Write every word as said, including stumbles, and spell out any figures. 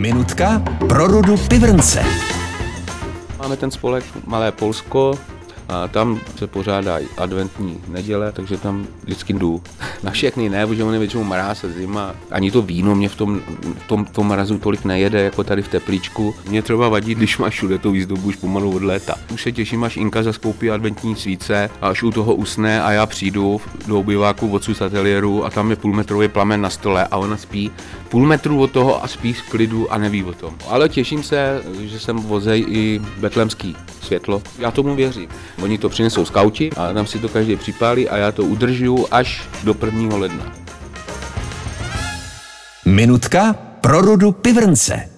Minutka pro Rudu Pivrnce. Máme ten spolek Malé Polsko a tam se pořádají adventní neděle, takže tam vždycky jdu. Na všechny ne, protože on je většinou mráz a zima. Ani to víno mě v tom, v tom, v tom mrazu tolik nejede, jako tady v teplíčku. Mě třeba vadí, když máš všude tu výzdobu už pomalu od léta. Už se těším, až Inka zaskoupí adventní svíce a až u toho usne a já přijdu do obyváku odsud z ateliéru a tam je půlmetrový plamen na stole a ona spí půl metru od toho a spí v klidu a neví o tom. Ale těším se, že sem vozej i betlémský světlo. Já tomu věřím. Oni to přinesou skauti a tam si to každý připálí a já to udržuju až do prvního ledna. Minutka pro Rudu Pivrnce.